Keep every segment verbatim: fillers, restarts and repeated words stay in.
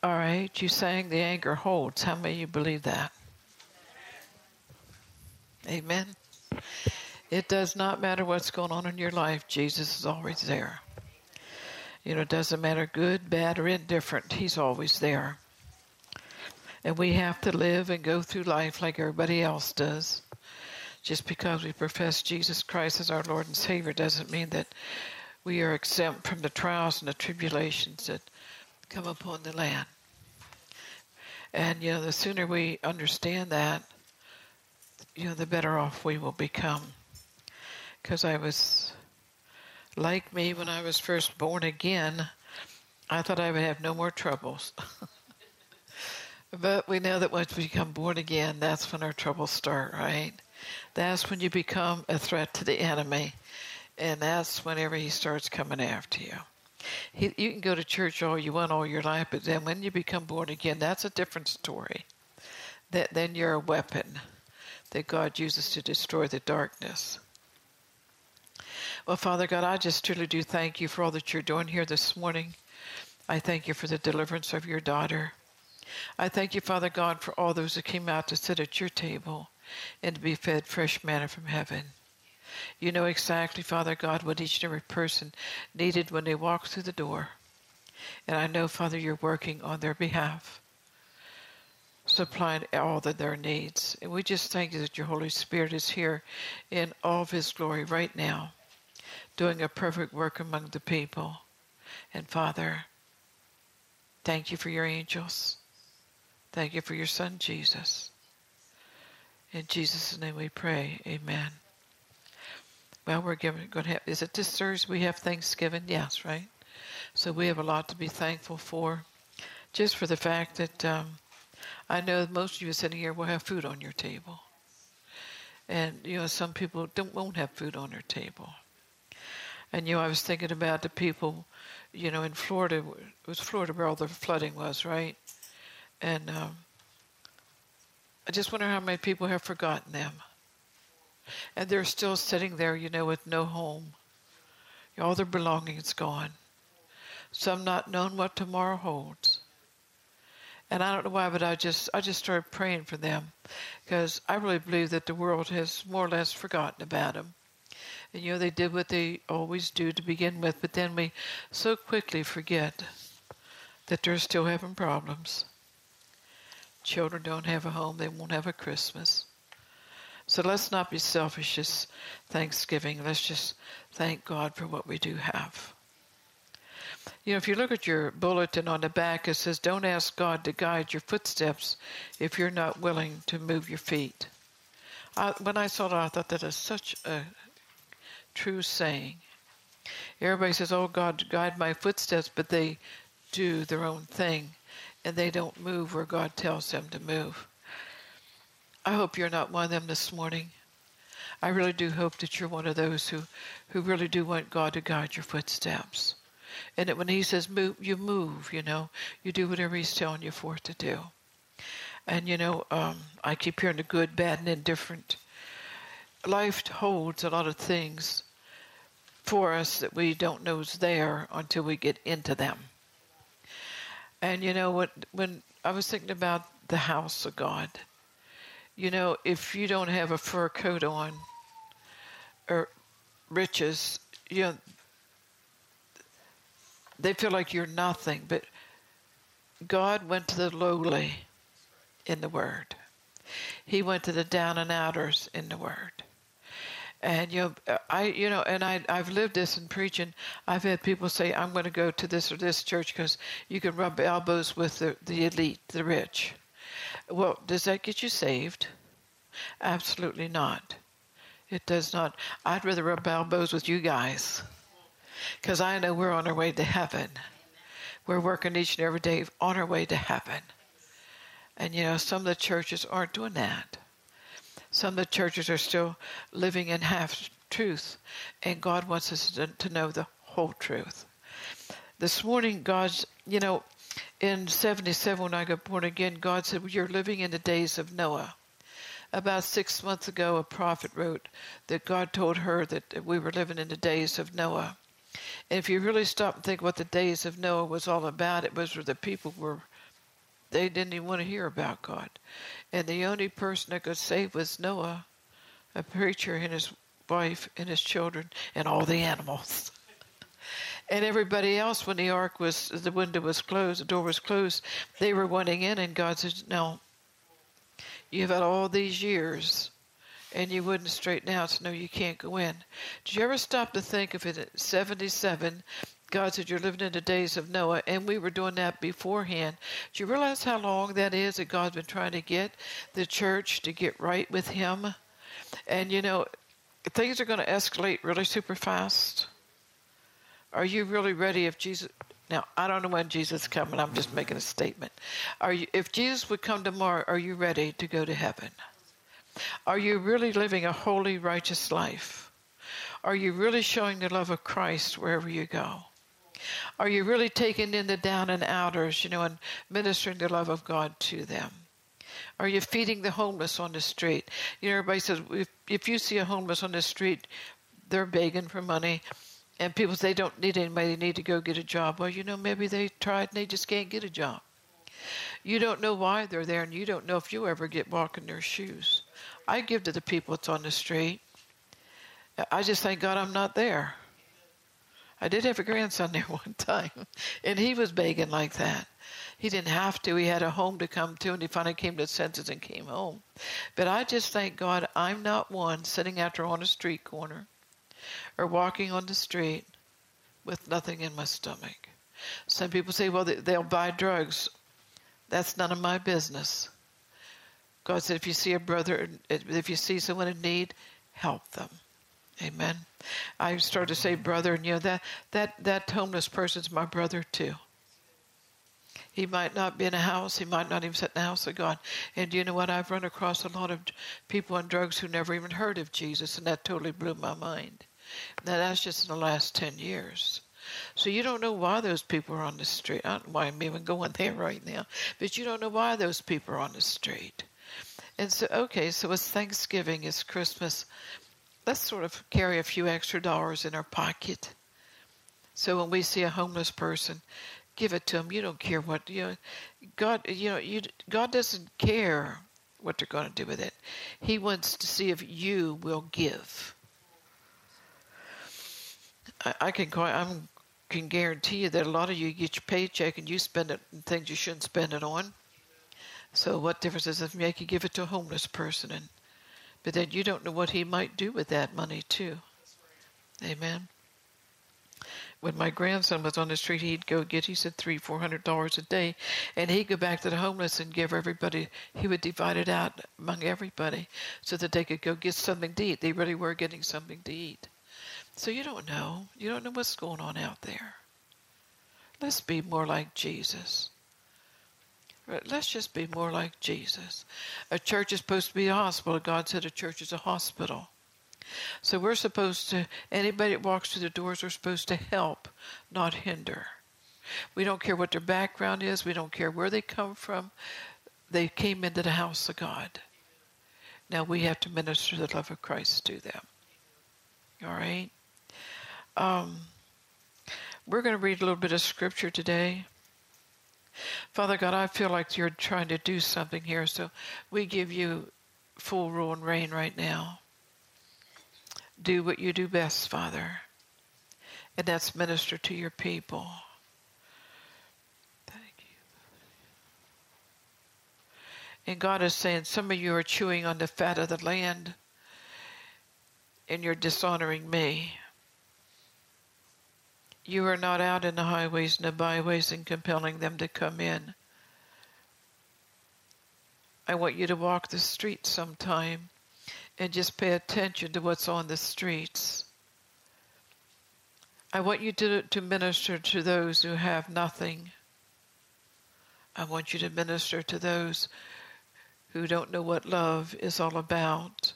All right, you saying the anger holds. How many of you believe that? Amen. It does not matter what's going on in your life. Jesus is always there. You know, it doesn't matter good, bad, or indifferent. He's always there. And we have to live and go through life like everybody else does. Just because we profess Jesus Christ as our Lord and Savior doesn't mean that we are exempt from the trials and the tribulations that come upon the land. And, you know, the sooner we understand that, you know, the better off we will become. Because I was, like me, when I was first born again, I thought I would have no more troubles. But we know that once we become born again, that's when our troubles start, right? That's when you become a threat to the enemy. And that's whenever he starts coming after you. He, you can go to church all you want all your life, but then when you become born again, that's a different story. That then you're a weapon that God uses to destroy the darkness. Well, Father God, I just truly do thank you for all that you're doing here this morning. I thank you for the deliverance of your daughter. I thank you, Father God, for all those that came out to sit at your table and to be fed fresh manna from heaven. You know exactly, Father God, what each and every person needed when they walked through the door. And I know, Father, you're working on their behalf, supplying all of their needs. And we just thank you that your Holy Spirit is here in all of his glory right now, doing a perfect work among the people. And Father, thank you for your angels. Thank you for your Son, Jesus. In Jesus' name we pray. Amen. Well, we're giving, going to have, is it this Thursday we have Thanksgiving? Yes, right? So we have a lot to be thankful for. Just for the fact that um, I know most of you sitting here will have food on your table. And, you know, some people don't won't have food on their table. And, you know, I was thinking about the people, you know, in Florida. It was Florida where all the flooding was, right? And um, I just wonder how many people have forgotten them. And they're still sitting there, you know, with no home. All their belongings gone. Some not knowing what tomorrow holds. And I don't know why, but I just I just started praying for them. Because I really believe that the world has more or less forgotten about them. And, you know, they did what they always do to begin with. But then we so quickly forget that they're still having problems. Children don't have a home. They won't have a Christmas. So let's not be selfish this Thanksgiving. Let's just thank God for what we do have. You know, if you look at your bulletin on the back, it says, don't ask God to guide your footsteps if you're not willing to move your feet. I, when I saw that, I thought that is such a true saying. Everybody says, oh, God, guide my footsteps, but they do their own thing, and they don't move where God tells them to move. I hope you're not one of them this morning. I really do hope that you're one of those who, who really do want God to guide your footsteps. And that when he says move, you move, you know. You do whatever he's telling you for to do. And, you know, um, I keep hearing the good, bad, and indifferent. Life holds a lot of things for us that we don't know is there until we get into them. And, you know, what? When I was thinking about the house of God, you know, if you don't have a fur coat on or riches, you know, they feel like you're nothing. But God went to the lowly in the Word. He went to the down and outers in the Word. And, you know, I, you know, and I, I've lived this in preaching. I've had people say, I'm going to go to this or this church because you can rub elbows with the, the elite, the rich. Well, does that get you saved? Absolutely not. It does not. I'd rather rub elbows with you guys because I know we're on our way to heaven. We're working each and every day on our way to heaven. And, you know, some of the churches aren't doing that. Some of the churches are still living in half-truth, and God wants us to, to know the whole truth. This morning, God's, you know, in seventy-seven when I got born again, God said, well, you're living in the days of Noah. About six months ago, a prophet wrote that God told her that we were living in the days of Noah. And if you really stop and think what the days of Noah was all about, it was where the people were They didn't even want to hear about God. And the only person that could save was Noah, a preacher, and his wife and his children and all the animals. And everybody else, when the ark was, the window was closed, the door was closed, they were wanting in, and God said, no, you've had all these years, and you wouldn't straighten out, so no, you can't go in. Did you ever stop to think of it at seventy-seven, God said, you're living in the days of Noah, and we were doing that beforehand. Do you realize how long that is that God's been trying to get the church to get right with Him? And, you know, things are going to escalate really super fast. Are you really ready if Jesus... Now, I don't know when Jesus is coming. I'm just making a statement. Are you, if Jesus would come tomorrow, are you ready to go to heaven? Are you really living a holy, righteous life? Are you really showing the love of Christ wherever you go? Are you really taking in the down and outers, you know, and ministering the love of God to them? Are you feeding the homeless on the street? You know, everybody says, if, if you see a homeless on the street, they're begging for money. And people say they don't need anybody, they need to go get a job. Well, you know, maybe they tried and they just can't get a job. You don't know why they're there, and you don't know if you ever get walk in their shoes. I give to the people that's on the street. I just thank God I'm not there. I did have a grandson there one time, and he was begging like that. He didn't have to. He had a home to come to, and he finally came to his senses and came home. But I just thank God I'm not one sitting out there on a street corner or walking on the street with nothing in my stomach. Some people say, well, they'll buy drugs. That's none of my business. God said, if you see a brother, if you see someone in need, help them. Amen. I started to say brother, and you know, that, that, that homeless person's my brother too. He might not be in a house. He might not even sit in the house of God. And you know what? I've run across a lot of people on drugs who never even heard of Jesus, and that totally blew my mind. Now, that's just in the last ten years. So you don't know why those people are on the street. I don't know why I'm even going there right now. But you don't know why those people are on the street. And so, okay, so it's Thanksgiving, it's Christmas. Let's sort of carry a few extra dollars in our pocket. So when we see a homeless person, give it to them. You don't care what, you know, God, you know, you, God doesn't care what they're going to do with it. He wants to see if you will give. I, I can call, I'm, can guarantee you that a lot of you get your paycheck and you spend it on things you shouldn't spend it on. So what difference does it make? You give it to a homeless person, and but then you don't know what he might do with that money too. Amen. When my grandson was on the street, he'd go get, he said, three, four hundred dollars a day, and he'd go back to the homeless and give everybody. He would divide it out among everybody so that they could go get something to eat. They really were getting something to eat. So you don't know. You don't know what's going on out there. Let's be more like Jesus. Let's just be more like Jesus. A church is supposed to be a hospital. God said a church is a hospital. So we're supposed to, anybody that walks through the doors, we're supposed to help, not hinder. We don't care what their background is. We don't care where they come from. They came into the house of God. Now we have to minister the love of Christ to them. All right? Um, we're going to read a little bit of scripture today. Father God, I feel like you're trying to do something here, so we give you full rule and reign right now. Do what you do best, Father, and that's minister to your people. Thank you. And God is saying, some of you are chewing on the fat of the land, and you're dishonoring me. You are not out in the highways and the byways and compelling them to come in. I want you to walk the streets sometime and just pay attention to what's on the streets. I want you to, to minister to those who have nothing. I want you to minister to those who don't know what love is all about.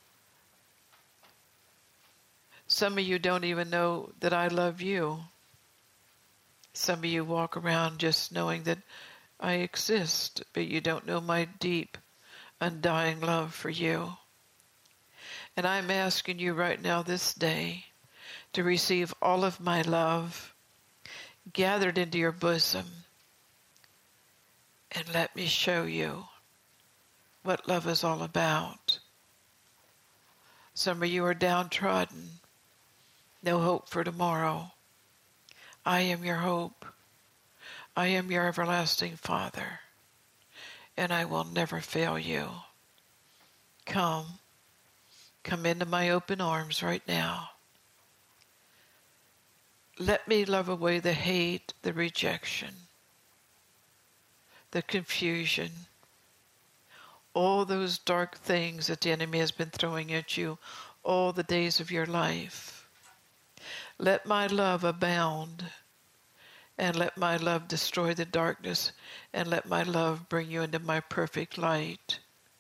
Some of you don't even know that I love you. Some of you walk around just knowing that I exist, but you don't know my deep, undying love for you. And I'm asking you right now this day to receive all of my love gathered into your bosom and let me show you what love is all about. Some of you are downtrodden, no hope for tomorrow. I am your hope. I am your everlasting Father, and I will never fail you. Come, come into my open arms right now. Let me love away the hate, the rejection, the confusion, all those dark things that the enemy has been throwing at you all the days of your life. Let my love abound, and let my love destroy the darkness, and let my love bring you into my perfect light.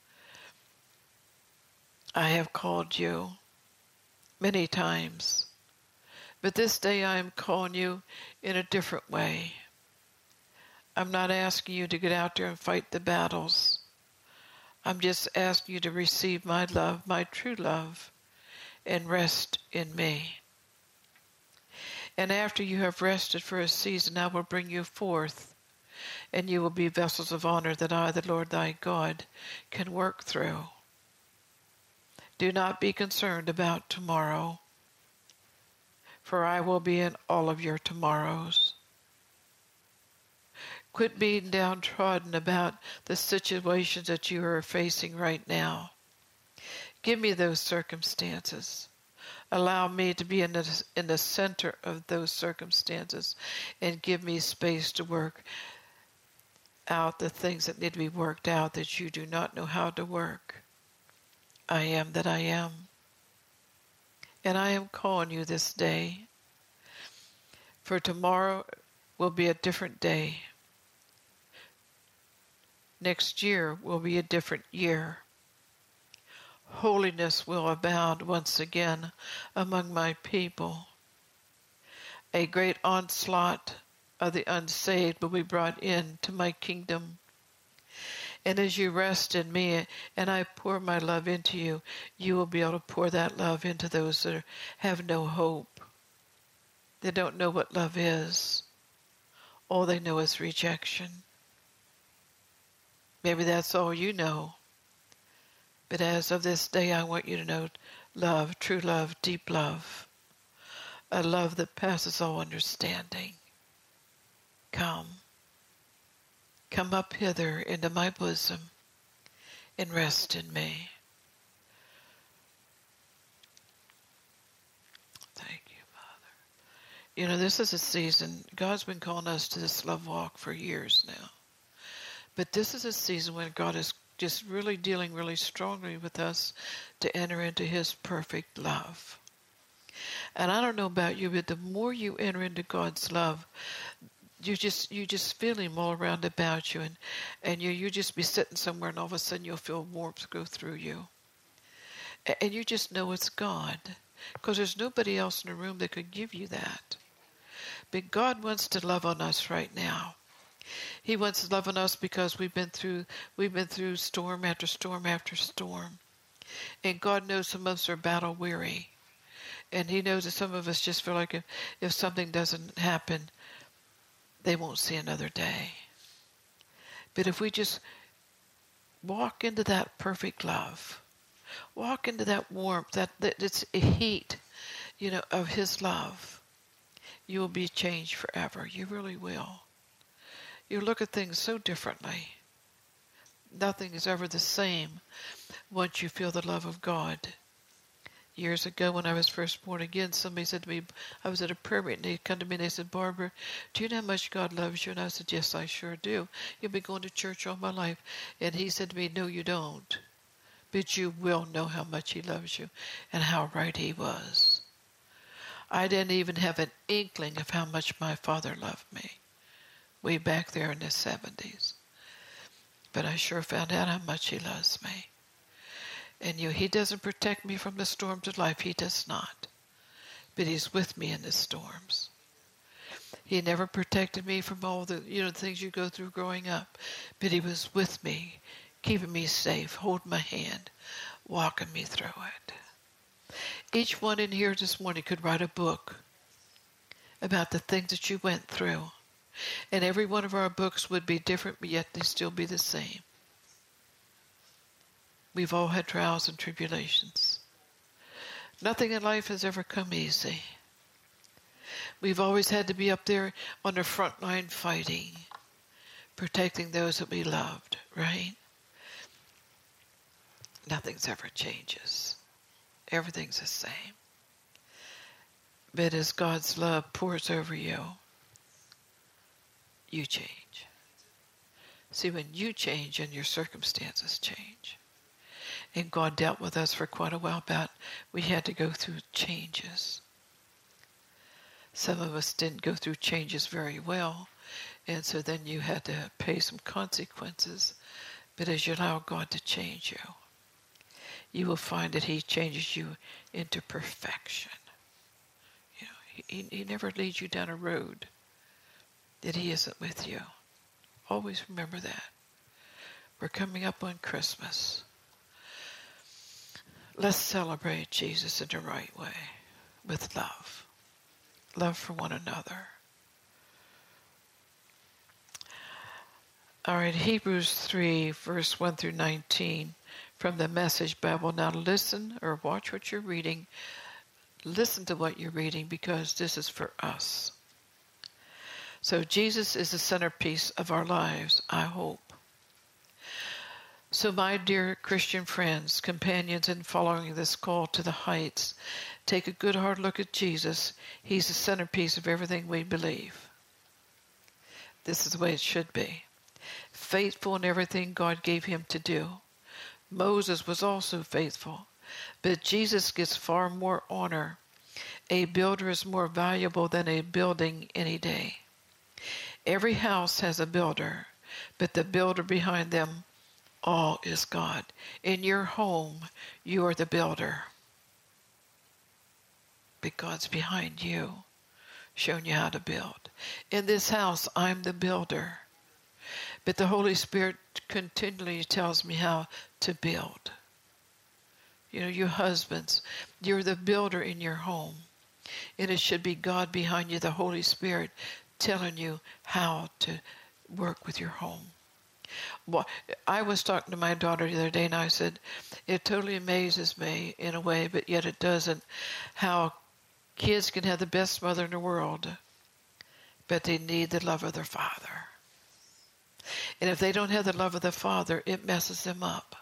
I have called you many times, but this day I am calling you in a different way. I'm not asking you to get out there and fight the battles. I'm just asking you to receive my love, my true love, and rest in me. And after you have rested for a season, I will bring you forth, and you will be vessels of honor that I, the Lord thy God, can work through. Do not be concerned about tomorrow, for I will be in all of your tomorrows. Quit being downtrodden about the situations that you are facing right now. Give me those circumstances. Allow me to be in the, in the center of those circumstances, and give me space to work out the things that need to be worked out that you do not know how to work. I am that I am. And I am calling you this day, for tomorrow will be a different day. Next year will be a different year. Holiness will abound once again among my people. A great onslaught of the unsaved will be brought into my kingdom. And as you rest in me and I pour my love into you, you will be able to pour that love into those that have no hope. They don't know what love is. All they know is rejection. Maybe that's all you know. But as of this day, I want you to know love, true love, deep love, a love that passes all understanding. Come. Come up hither into my bosom and rest in me. Thank you, Father. You know, this is a season, God's been calling us to this love walk for years now. But this is a season when God is just really dealing really strongly with us to enter into His perfect love. And I don't know about you, but the more you enter into God's love, you just you just feel Him all around about you, and, and you you just be sitting somewhere, and all of a sudden you'll feel warmth go through you. And you just know it's God, because there's nobody else in the room that could give you that. But God wants to love on us right now. He wants to love on us because we've been through we've been through storm after storm after storm. And God knows some of us are battle weary. And He knows that some of us just feel like if, if something doesn't happen, they won't see another day. But if we just walk into that perfect love, walk into that warmth, that, that it's a heat, you know, of His love, you will be changed forever. You really will. You look at things so differently. Nothing is ever the same once you feel the love of God. Years ago when I was first born again, somebody said to me, I was at a prayer meeting, they'd come to me and they said, Barbara, do you know how much God loves you? And I said, yes, I sure do. You've been going to church all my life. And he said to me, no, you don't. But you will know how much He loves you. And how right he was. I didn't even have an inkling of how much my Father loved me way back there in the seventies. But I sure found out how much He loves me. And you, He doesn't protect me from the storms of life. He does not. But He's with me in the storms. He never protected me from all the, you know, things you go through growing up. But He was with me, keeping me safe, holding my hand, walking me through it. Each one in here this morning could write a book about the things that you went through. And every one of our books would be different, but yet they still be the same. We've all had trials and tribulations. Nothing in life has ever come easy. We've always had to be up there on the front line fighting, protecting those that we loved, right? Nothing's ever changes. Everything's the same. But as God's love pours over you, you change. See, when you change and your circumstances change. And God dealt with us for quite a while about we had to go through changes. Some of us didn't go through changes very well, and so then you had to pay some consequences. But as you allow God to change you, you will find that He changes you into perfection. You know, he, he never leads you down a road that He isn't with you. Always remember that. We're coming up on Christmas. Let's celebrate Jesus in the right way, with love. Love for one another. All right, Hebrews three, verse one through nineteen, from the Message Bible. Now listen or watch what you're reading. Listen to what you're reading, because this is for us. So Jesus is the centerpiece of our lives, I hope. So my dear Christian friends, companions in following this call to the heights, take a good hard look at Jesus. He's the centerpiece of everything we believe. This is the way it should be. Faithful in everything God gave him to do. Moses was also faithful, but Jesus gets far more honor. A builder is more valuable than a building any day. Every house has a builder, but the builder behind them all is God. In your home, you are the builder. But God's behind you, showing you how to build. In this house, I'm the builder. But the Holy Spirit continually tells me how to build. You know, you husbands, you're the builder in your home. And it should be God behind you, the Holy Spirit, telling you how to work with your home. Well, I was talking to my daughter the other day, and I said, it totally amazes me in a way, but yet it doesn't, how kids can have the best mother in the world, but they need the love of their father. And if they don't have the love of the father, it messes them up.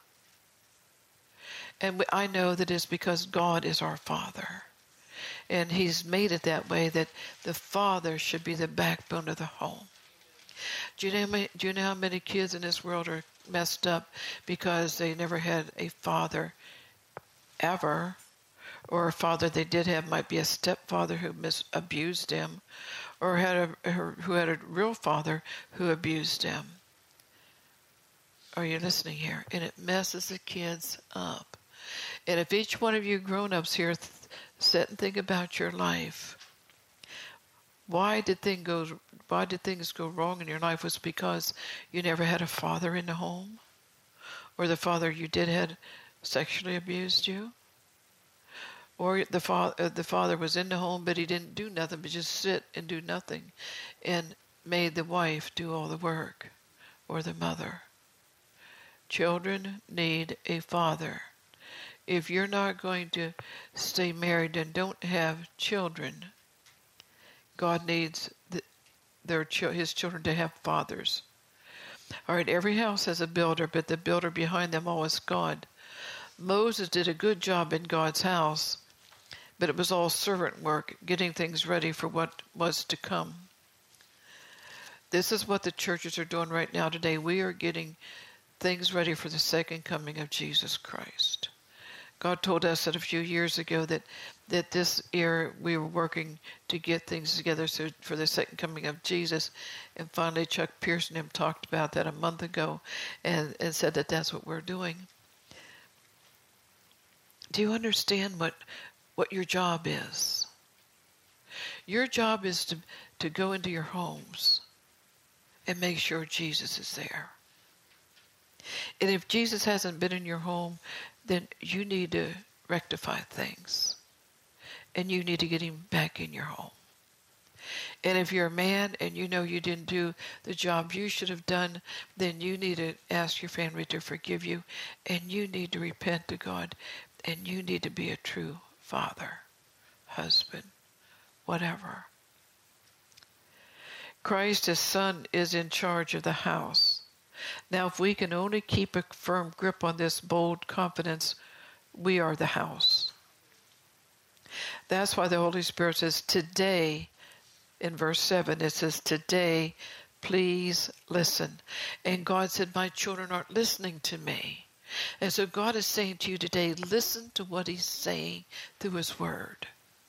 And I know that it's because God is our Father. And He's made it that way, that the father should be the backbone of the home. Do you know how many, do you know how many kids in this world are messed up because they never had a father ever? Or a father they did have might be a stepfather who mis- abused them, or had a, who had a real father who abused them. Are you listening here? And it messes the kids up. And if each one of you grown-ups here th- sit and think about your life, why did thing go, why did things go wrong in your life? Was it because you never had a father in the home? Or the father you did had sexually abused you? Or the, fa- uh, the father was in the home, but he didn't do nothing, but just sit and do nothing, and made the wife do all the work, or the mother. Children need a father. If you're not going to stay married and don't have children, God needs the, their his children to have fathers. All right, every house has a builder, but the builder behind them all is God. Moses did a good job in God's house, but it was all servant work, getting things ready for what was to come. This is what the churches are doing right now today. We are getting things ready for the second coming of Jesus Christ. God told us that a few years ago that, that this year we were working to get things together so for the second coming of Jesus. And finally, Chuck Pierce and him talked about that a month ago and, and said that that's what we're doing. Do you understand what, what your job is? Your job is to, to go into your homes and make sure Jesus is there. And if Jesus hasn't been in your home, then you need to rectify things. And you need to get him back in your home. And if you're a man and you know you didn't do the job you should have done, then you need to ask your family to forgive you, and you need to repent to God, and you need to be a true father, husband, whatever. Christ, his son, is in charge of the house. Now, if we can only keep a firm grip on this bold confidence, we are the house. That's why the Holy Spirit says, today, in verse seven, it says, today, please listen. And God said, my children aren't listening to me. And so God is saying to you today, listen to what he's saying through his word.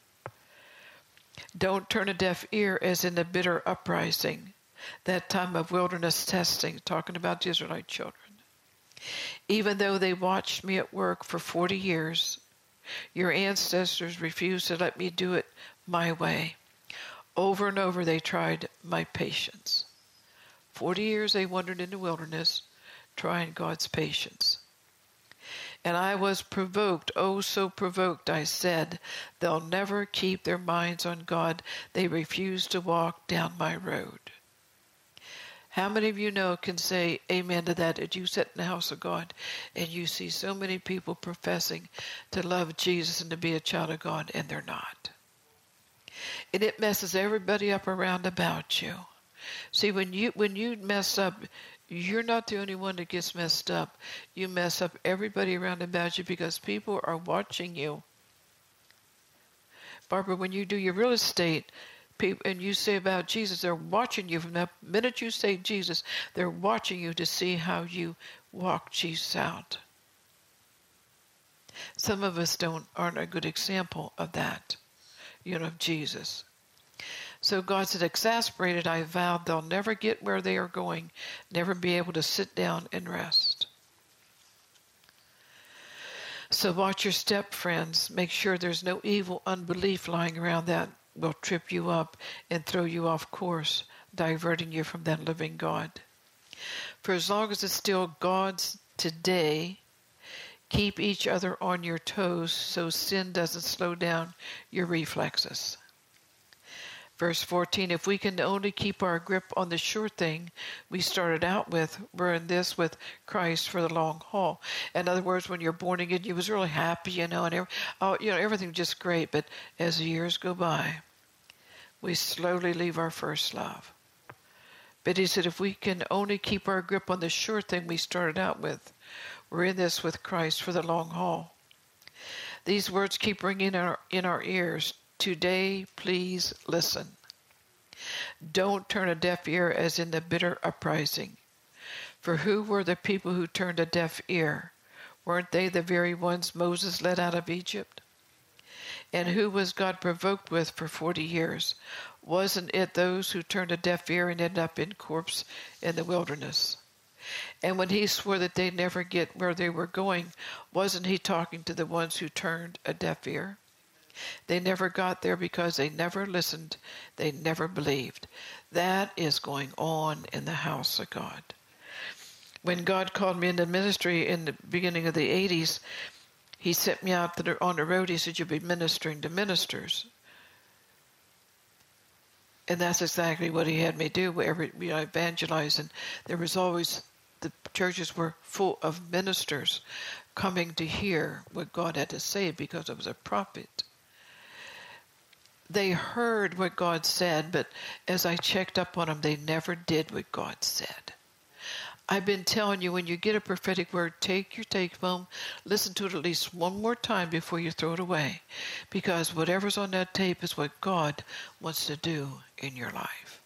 Don't turn a deaf ear as in the bitter uprising, that time of wilderness testing, talking about the Israelite children. Even though they watched me at work for forty years, your ancestors refused to let me do it my way. Over and over they tried my patience. Forty years they wandered in the wilderness, trying God's patience. And I was provoked, oh so provoked, I said, they'll never keep their minds on God. They refuse to walk down my road. How many of you know can say amen to that? That you sit in the house of God and you see so many people professing to love Jesus and to be a child of God, and they're not. And it messes everybody up around about you. See, when you when you mess up, you're not the only one that gets messed up. You mess up everybody around about you because people are watching you. Barbara, when you do your real estate, people, and you say about Jesus, they're watching you. From the minute you say Jesus, they're watching you to see how you walk Jesus out. Some of us don't aren't a good example of that, you know, of Jesus. So God said, exasperated, I vowed they'll never get where they are going, never be able to sit down and rest. So watch your step, friends. Make sure there's no evil unbelief lying around that will trip you up and throw you off course, diverting you from that living God. For as long as it's still God's today, keep each other on your toes so sin doesn't slow down your reflexes. Verse fourteen, if we can only keep our grip on the sure thing we started out with, we're in this with Christ for the long haul. In other words, when you're born again, you was really happy, you know, and every, oh, you know, everything just great. But as the years go by, we slowly leave our first love. But he said, if we can only keep our grip on the sure thing we started out with, we're in this with Christ for the long haul. These words keep ringing in our, in our ears. Today, please listen. Don't turn a deaf ear as in the bitter uprising. For who were the people who turned a deaf ear? Weren't they the very ones Moses led out of Egypt? And who was God provoked with for forty years? Wasn't it those who turned a deaf ear and ended up in corpse in the wilderness? And when he swore that they'd never get where they were going, wasn't he talking to the ones who turned a deaf ear? They never got there because they never listened. They never believed. That is going on in the house of God. When God called me into ministry in the beginning of the eighties, he sent me out on the road. He said, you'll be ministering to ministers. And that's exactly what he had me do. Every, you know, evangelize. And there was always, the churches were full of ministers coming to hear what God had to say because it was a prophet. They heard what God said, but as I checked up on them, they never did what God said. I've been telling you, when you get a prophetic word, take your take home, listen to it at least one more time before you throw it away, because whatever's on that tape is what God wants to do in your life.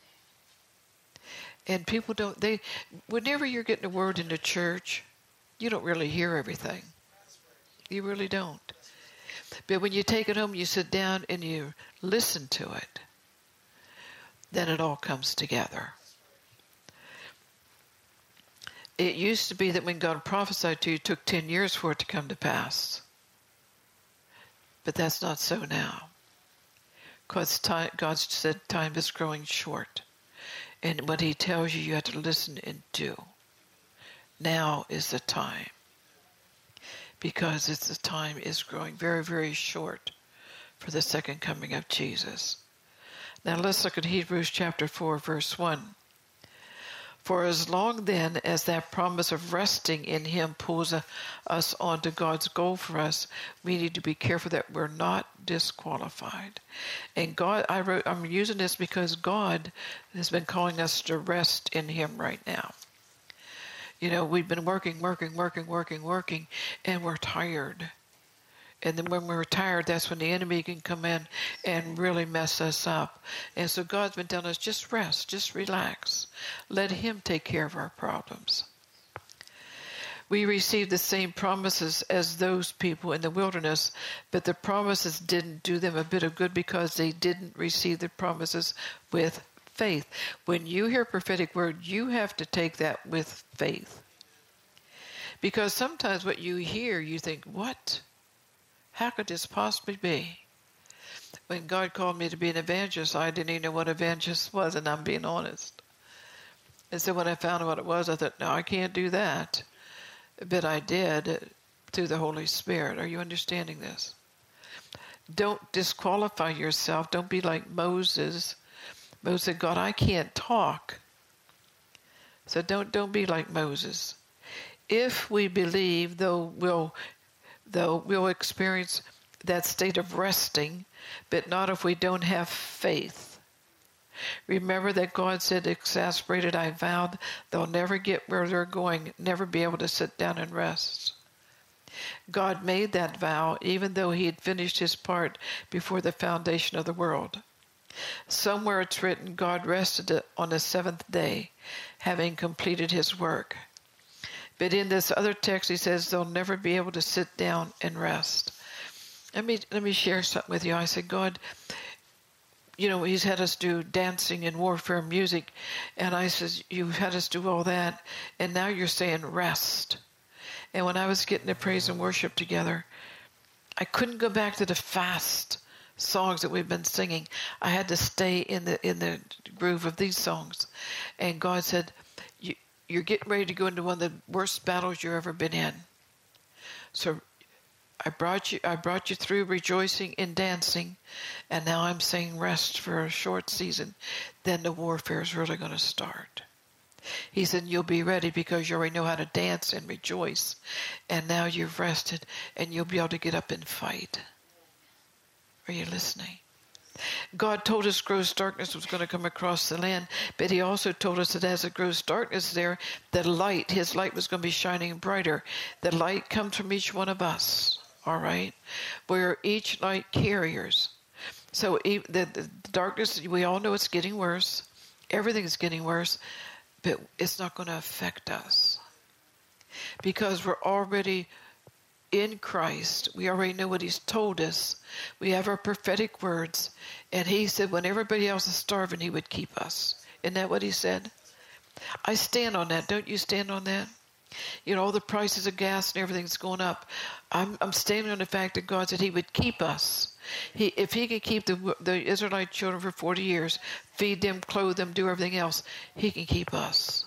And people don't, they, whenever you're getting a word in the church, you don't really hear everything. You really don't. But when you take it home, you sit down and you listen to it, then it all comes together. It used to be that when God prophesied to you, it took ten years for it to come to pass. But that's not so now. Because time, God said time is growing short. And what he tells you, you have to listen and do. Now is the time. Because it's the time is growing very, very short for the second coming of Jesus. Now let's look at Hebrews chapter four, verse one. For as long then as that promise of resting in him pulls a, us on to God's goal for us, we need to be careful that we're not disqualified. And God, I wrote, I'm using this because God has been calling us to rest in him right now. You know, we've been working, working, working, working, working, and we're tired. And then when we're tired, that's when the enemy can come in and really mess us up. And so God's been telling us, just rest, just relax. Let him take care of our problems. We received the same promises as those people in the wilderness, but the promises didn't do them a bit of good because they didn't receive the promises with faith. When you hear a prophetic word, you have to take that with faith. Because sometimes what you hear, you think, what? How could this possibly be? When God called me to be an evangelist, I didn't even know what evangelist was, and I'm being honest. And so when I found out what it was, I thought, no, I can't do that. But I did through the Holy Spirit. Are you understanding this? Don't disqualify yourself. Don't be like Moses. Moses said, God, I can't talk. So don't don't be like Moses. If we believe, though we'll though we'll experience that state of resting, but not if we don't have faith. Remember that God said, exasperated, I vowed they'll never get where they're going, never be able to sit down and rest. God made that vow even though he had finished his part before the foundation of the world. Somewhere it's written, God rested on the seventh day, having completed his work. But in this other text, he says they'll never be able to sit down and rest. Let me let me share something with you. I said, God, you know, he's had us do dancing and warfare music. And I said, you've had us do all that. And now you're saying rest. And when I was getting the praise and worship together, I couldn't go back to the fast songs that we've been singing. I had to stay in the in the groove of these songs. And God said, you, you're getting ready to go into one of the worst battles you've ever been in. So I brought you I brought you through rejoicing and dancing, and now I'm saying rest for a short season. Then the warfare is really going to start. He said, you'll be ready because you already know how to dance and rejoice. And now you've rested, and you'll be able to get up and fight. Are you listening? God told us gross darkness was going to come across the land, but he also told us that as it grows darkness there, the light, his light was going to be shining brighter. The light comes from each one of us, all right? We're each light carriers. So the, the darkness, we all know it's getting worse. Everything's getting worse, but it's not going to affect us because we're already in Christ. We already know what he's told us. We have our prophetic words. And he said when everybody else is starving, he would keep us. Isn't that what he said? I stand on that. Don't you stand on that? You know, all the prices of gas and everything's going up. I'm, I'm standing on the fact that God said he would keep us. He, if he could keep the, the Israelite children for forty years, feed them, clothe them, do everything else, he can keep us.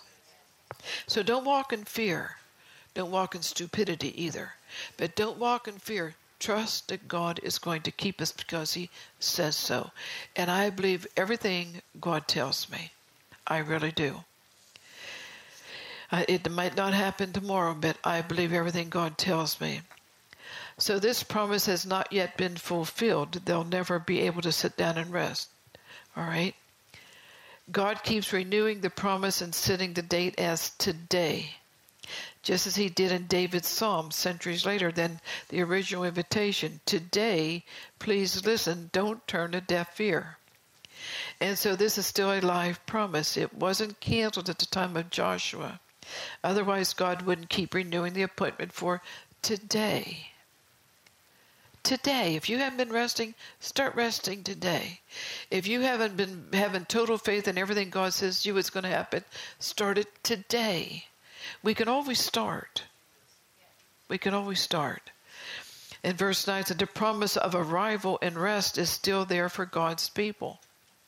So don't walk in fear. Don't walk in stupidity either. But don't walk in fear. Trust that God is going to keep us because he says so. And I believe everything God tells me. I really do. Uh, it might not happen tomorrow, but I believe everything God tells me. So this promise has not yet been fulfilled. They'll never be able to sit down and rest. All right? God keeps renewing the promise and setting the date as today, just as he did in David's psalm centuries later than the original invitation. Today, please listen, don't turn a deaf ear. And so this is still a live promise. It wasn't canceled at the time of Joshua. Otherwise, God wouldn't keep renewing the appointment for today. Today. If you haven't been resting, start resting today. If you haven't been having total faith in everything God says to you is going to happen, start it today. We can always start. We can always start. In verse nine, said the promise of arrival and rest is still there for God's people.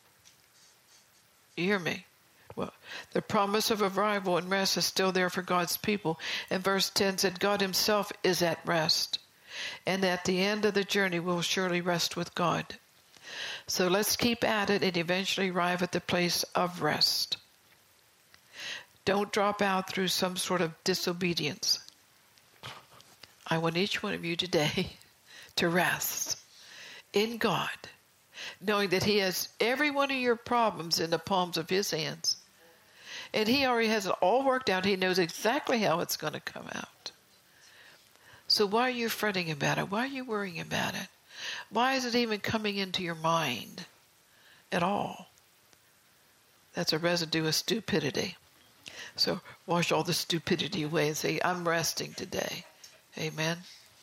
You hear me? Well, the promise of arrival and rest is still there for God's people. And verse ten said God himself is at rest. And at the end of the journey, we'll surely rest with God. So let's keep at it and eventually arrive at the place of rest. Don't drop out through some sort of disobedience. I want each one of you today to rest in God, knowing that He has every one of your problems in the palms of His hands. And He already has it all worked out. He knows exactly how it's going to come out. So why are you fretting about it? Why are you worrying about it? Why is it even coming into your mind at all? That's a residue of stupidity. So wash all the stupidity away and say, I'm resting today. Amen.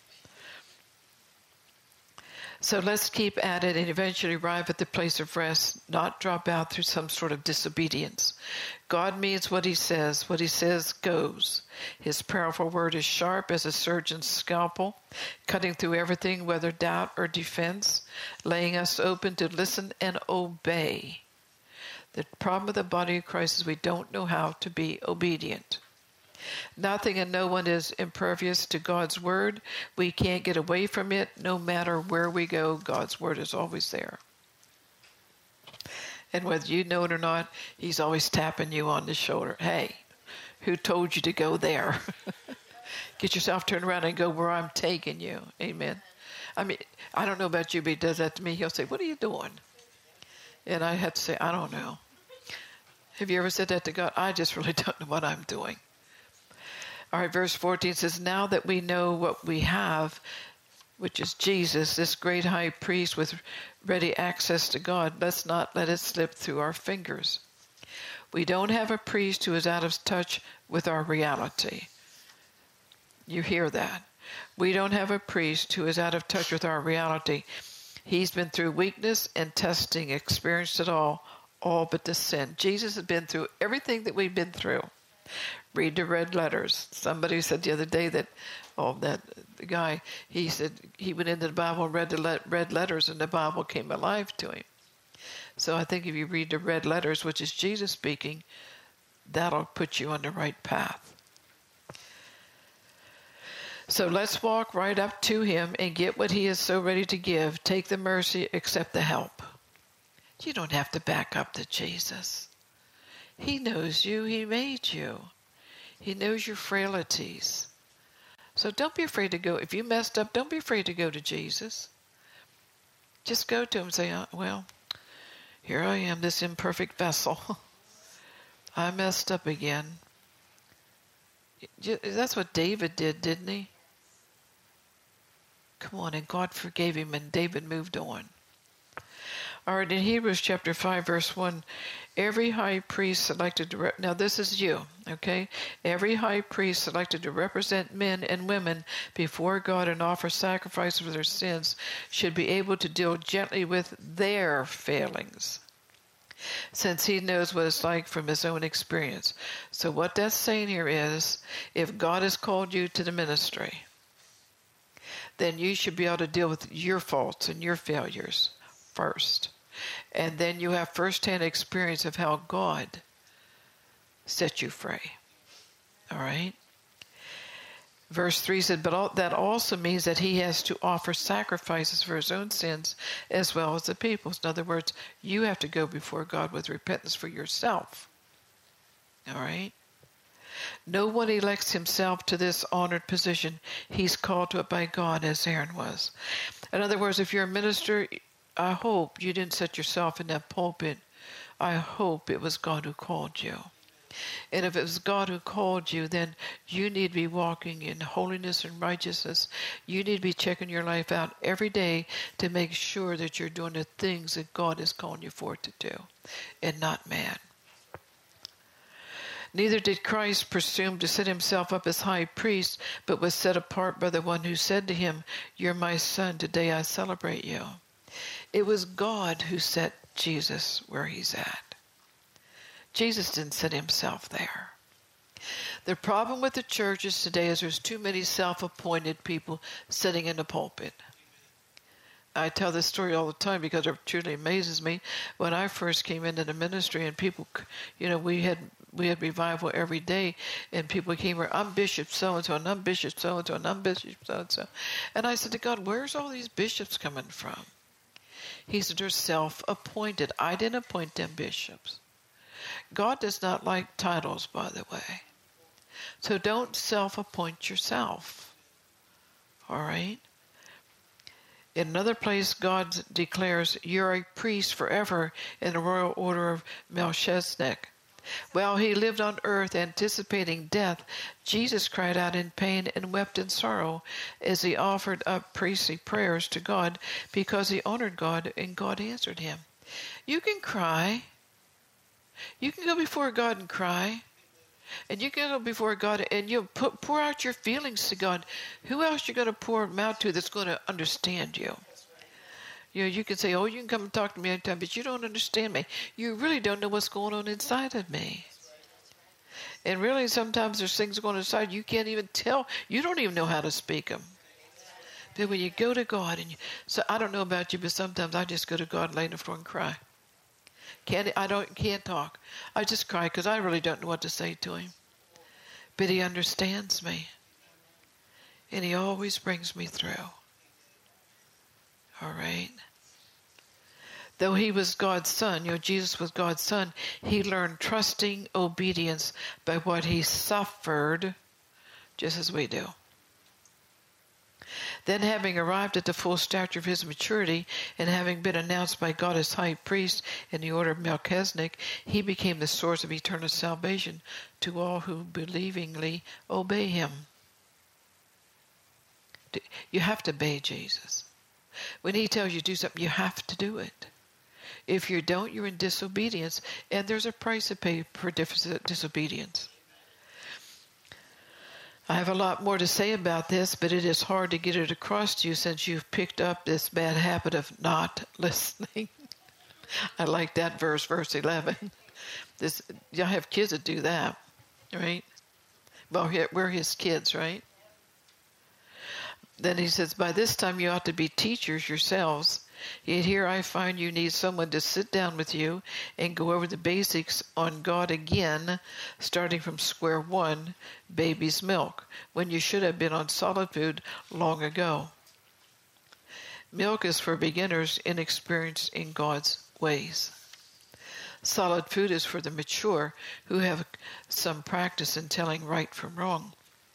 So let's keep at it and eventually arrive at the place of rest, not drop out through some sort of disobedience. God means what He says. What He says goes. His powerful word is sharp as a surgeon's scalpel, cutting through everything, whether doubt or defense, laying us open to listen and obey. The problem with the body of Christ is we don't know how to be obedient. Nothing and no one is impervious to God's word. We can't get away from it. No matter where we go, God's word is always there. And whether you know it or not, He's always tapping you on the shoulder. Hey, who told you to go there? Get yourself turned around and go where I'm taking you. Amen. I mean, I don't know about you, but He does that to me. He'll say, what are you doing? And I have to say, I don't know. Have you ever said that to God? I just really don't know what I'm doing. All right, verse fourteen says, now that we know what we have, which is Jesus, this great high priest with ready access to God, let's not let it slip through our fingers. We don't have a priest who is out of touch with our reality. You hear that? We don't have a priest who is out of touch with our reality. He's been through weakness and testing, experienced it all, all but the sin. Jesus has been through everything that we've been through. Read the red letters. Somebody said the other day that, oh, that the guy, he said he went into the Bible and read the le- red letters and the Bible came alive to him. So I think if you read the red letters, which is Jesus speaking, that'll put you on the right path. So let's walk right up to Him and get what He is so ready to give. Take the mercy, accept the help. You don't have to back up to Jesus. He knows you. He made you. He knows your frailties. So don't be afraid to go. If you messed up, don't be afraid to go to Jesus. Just go to Him and say, oh, well, here I am, this imperfect vessel. I messed up again. That's what David did, didn't he? Come on, and God forgave him, and David moved on. All right, in Hebrews chapter five, verse one, every high priest selected to, rep- now this is you, okay? Every high priest selected to represent men and women before God and offer sacrifice for their sins should be able to deal gently with their failings, since he knows what it's like from his own experience. So what that's saying here is, if God has called you to the ministry, then you should be able to deal with your faults and your failures first. And then you have firsthand experience of how God set you free. All right? Verse three said, but all, that also means that he has to offer sacrifices for his own sins as well as the people's. In other words, you have to go before God with repentance for yourself. All right? No one elects himself to this honored position. He's called to it by God, as Aaron was. In other words, if you're a minister, I hope you didn't set yourself in that pulpit. I hope it was God who called you. And if it was God who called you, then you need to be walking in holiness and righteousness. You need to be checking your life out every day to make sure that you're doing the things that God is calling you for to do, and not man. Neither did Christ presume to set himself up as high priest, but was set apart by the one who said to him, "You're my son, today I celebrate you." It was God who set Jesus where he's at. Jesus didn't set himself there. The problem with the churches today is there's too many self-appointed people sitting in the pulpit. I tell this story all the time because it truly amazes me. When I first came into the ministry and people, you know, we had we had revival every day, and people came here, I'm Bishop so-and-so, and I'm Bishop so-and-so, and I'm Bishop so-and-so. And I said to God, where's all these bishops coming from? He said they're self-appointed. I didn't appoint them bishops. God does not like titles, by the way. So don't self-appoint yourself. All right? In another place, God declares, you're a priest forever in the royal order of Melchizedek. While he lived on earth anticipating death, Jesus cried out in pain and wept in sorrow as he offered up priestly prayers to God because he honored God and God answered him. You can cry. You can go before God and cry. And you can go before God and you put, pour out your feelings to God. Who else are you going to pour them out to that's going to understand you? You know, you can say, oh, you can come and talk to me anytime, but you don't understand me. You really don't know what's going on inside of me. And really, sometimes there's things going on inside you can't even tell. You don't even know how to speak them. But when you go to God, and you, so I don't know about you, but sometimes I just go to God, lay on the floor and cry. Can't I don't can't talk. I just cry because I really don't know what to say to him. But he understands me. And he always brings me through. All right. Though he was God's son, you know, Jesus was God's son, he learned trusting obedience by what he suffered, just as we do. Then, having arrived at the full stature of his maturity, and having been announced by God as high priest in the order of Melchizedek, he became the source of eternal salvation to all who believingly obey him. You have to obey Jesus. When he tells you to do something, you have to do it. If you don't, you're in disobedience, and there's a price to pay for disobedience. I have a lot more to say about this, but it is hard to get it across to you since you've picked up this bad habit of not listening. I like that verse, verse eleven. This, y'all have kids that do that, right? Well, we're his kids, right? Then he says, by this time you ought to be teachers yourselves. Yet here I find you need someone to sit down with you and go over the basics on God again, starting from square one, baby's milk, when you should have been on solid food long ago. Milk is for beginners inexperienced in God's ways. Solid food is for the mature who have some practice in telling right from wrong.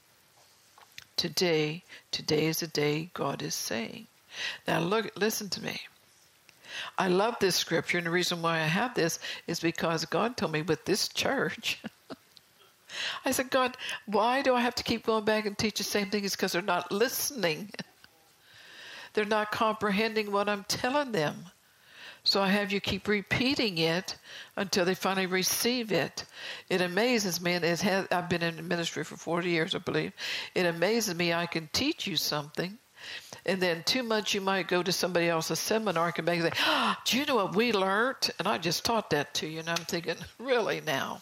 Today, today is the day God is saying. Now look, listen to me. I love this scripture, and the reason why I have this is because God told me with this church. I said, God, why do I have to keep going back and teach the same thing? It's because they're not listening. They're not comprehending what I'm telling them. So I have you keep repeating it until they finally receive it. It amazes me, and it has, I've been in ministry for forty years, I believe. It amazes me I can teach you something, and then two months you might go to somebody else's seminar and come back and say, oh, do you know what we learned? And I just taught that to you, and I'm thinking, really now?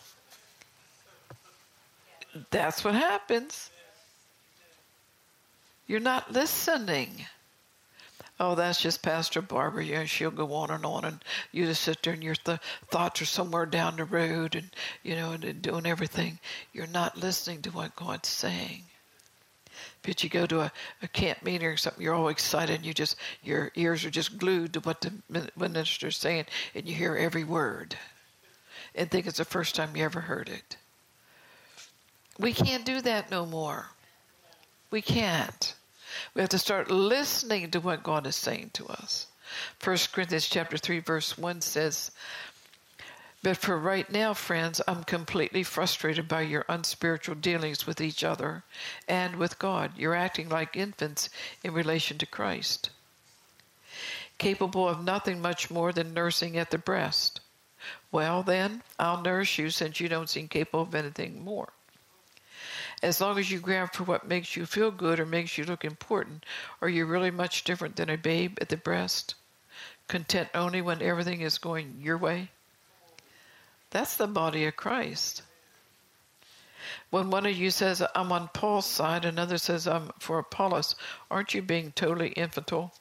That's what happens. You're not listening. Oh, that's just Pastor Barbara. Yeah, she'll go on and on, and you just sit there and your th- thoughts are somewhere down the road, and you know, and, and doing everything. You're not listening to what God's saying. But you go to a, a camp meeting or something, you're all excited, and you just your ears are just glued to what the minister's saying, and you hear every word, and think it's the first time you ever heard it. We can't do that no more. We can't. We have to start listening to what God is saying to us. First Corinthians chapter three, verse one says, but for right now, friends, I'm completely frustrated by your unspiritual dealings with each other and with God. You're acting like infants in relation to Christ, capable of nothing much more than nursing at the breast. Well, then, I'll nurse you since you don't seem capable of anything more. As long as you grab for what makes you feel good or makes you look important, are you really much different than a babe at the breast, content only when everything is going your way? That's the body of Christ. When one of you says, I'm on Paul's side, another says, I'm for Apollos, aren't you being totally infantile?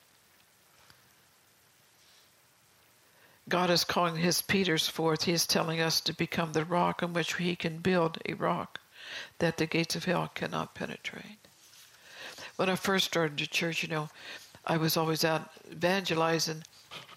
God is calling his Peters forth. He is telling us to become the rock on which he can build a rock that the gates of hell cannot penetrate. When I first started the church, you know, I was always out evangelizing,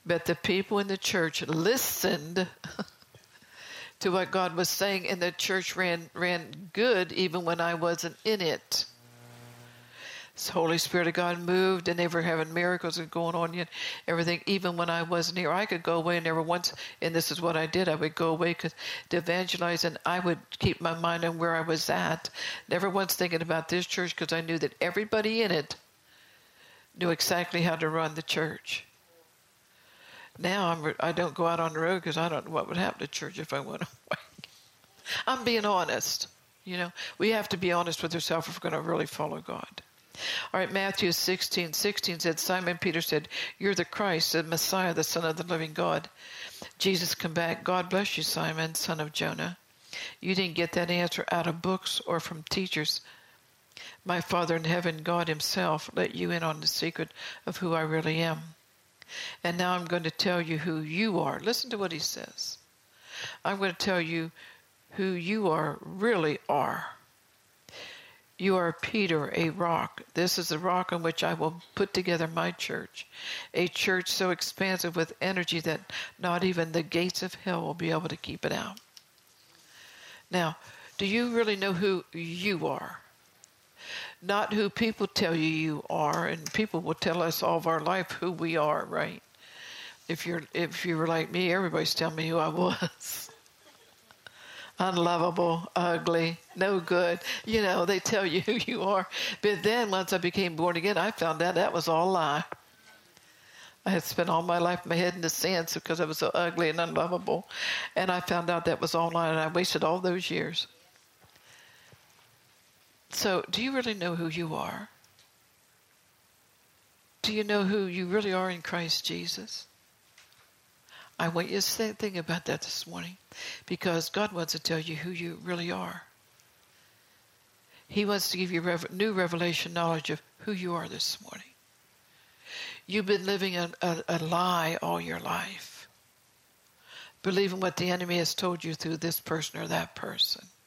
But the people in the church listened to what God was saying, and the church ran ran good even when I wasn't in it. The Holy Spirit of God moved, and they were having miracles and going on and everything, even when I wasn't here. I could go away and never once, and this is what I did, I would go away cause, to evangelize, and I would keep my mind on where I was at, never once thinking about this church, because I knew that everybody in it knew exactly how to run the church. Now I'm, I don't go out on the road because I don't know what would happen to church if I went away. I'm being honest. You know, we have to be honest with ourselves if we're going to really follow God. All right, Matthew sixteen sixteen said, Simon Peter said, "You're the Christ, the Messiah, the Son of the living God." Jesus come back, "God bless you, Simon, son of Jonah. You didn't get that answer out of books or from teachers. My Father in heaven, God himself, let you in on the secret of who I really am. And now I'm going to tell you who you are." Listen to what he says. I'm going to tell you who you are, really are. "You are Peter, a rock. This is the rock on which I will put together my church, a church so expansive with energy that not even the gates of hell will be able to keep it out." Now, do you really know who you are? Not who people tell you you are, and people will tell us all of our life who we are, right? If you're if you were like me, everybody's telling me who I was. Unlovable, ugly, no good. You know, they tell you who you are. But then once I became born again, I found out that was all a lie. I had spent all my life my head in the sand because I was so ugly and unlovable. And I found out that was all a lie, and I wasted all those years. So, do you really know who you are? Do you know who you really are in Christ Jesus? I want you to think about that this morning, because God wants to tell you who you really are. He wants to give you rev- new revelation knowledge of who you are this morning. You've been living a, a, a lie all your life, believing what the enemy has told you through this person or that person.